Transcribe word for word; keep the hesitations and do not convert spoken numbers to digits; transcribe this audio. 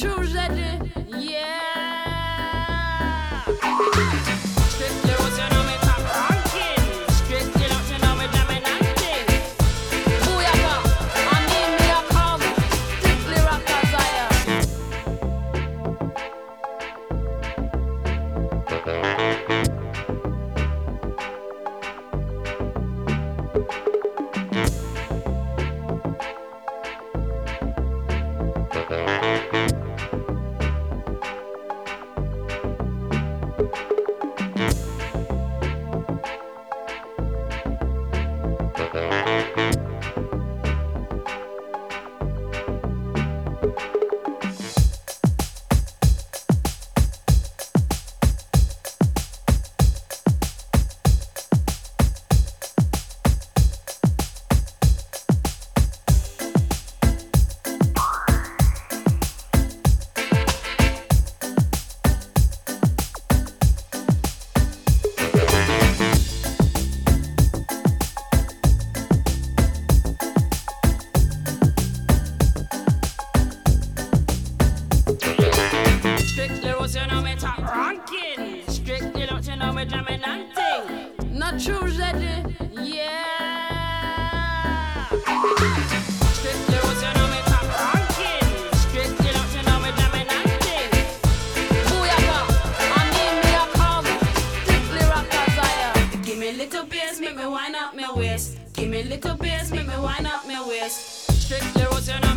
true, Zeddy. Yeah. Strictly roots, you know me top ranking. Strictly roots, you know me dominating. Booyaka, I mean me a come. Strictly rockers, I am. Strictly don't you know me dominating. Not true, Zeddy. Yeah. Strictly don't you know me top ranking. Strictly don't you know me dominating. Booyaka, I mean me a come. Strictly rockers, I am. Give me little bass, make me wind up my waist. Give me little bass, make me wind up my waist. Strictly don't you know